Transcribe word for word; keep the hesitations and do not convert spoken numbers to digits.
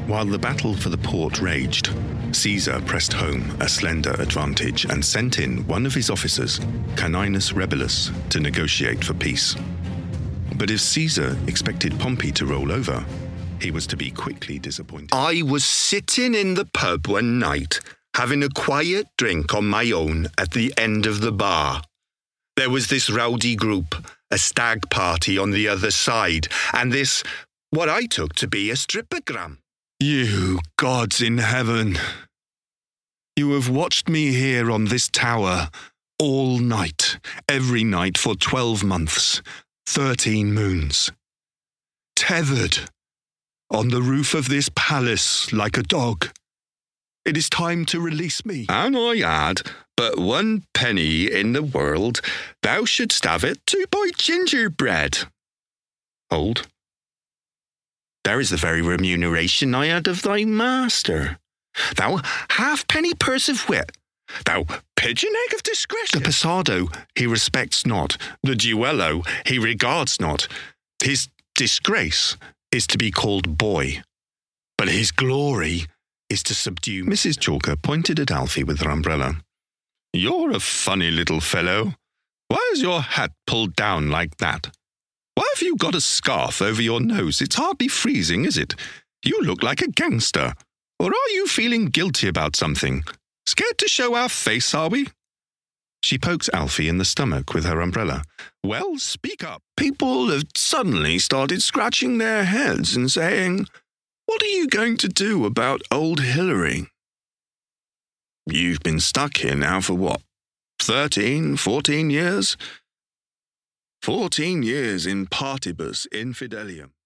While the battle for the port raged, Caesar pressed home a slender advantage and sent in one of his officers, Caninus Rebilus, to negotiate for peace. But if Caesar expected Pompey to roll over, he was to be quickly disappointed. I was sitting in the pub one night, having a quiet drink on my own at the end of the bar. There was this rowdy group, a stag party on the other side, and this, what I took to be a strippogram. You gods in heaven! You have watched me here on this tower all night, every night for twelve months, thirteen moons. Tethered on the roof of this palace like a dog. It is time to release me. And I had but one penny in the world, thou shouldst have it to buy gingerbread. Hold. There is the very remuneration I had of thy master. Thou halfpenny purse of wit, thou pigeon egg of discretion. The passado he respects not, the duello he regards not. His disgrace is to be called boy, but his glory is to subdue. Missus Chalker pointed at Alfie with her umbrella. You're a funny little fellow. Why is your hat pulled down like that? Why have you got a scarf over your nose? It's hardly freezing, is it? You look like a gangster. Or are you feeling guilty about something? Scared to show our face, are we? She pokes Alfie in the stomach with her umbrella. Well, speak up. People have suddenly started scratching their heads and saying, what are you going to do about old Hillary? You've been stuck here now for what? Thirteen, fourteen years? Fourteen years in partibus infidelium.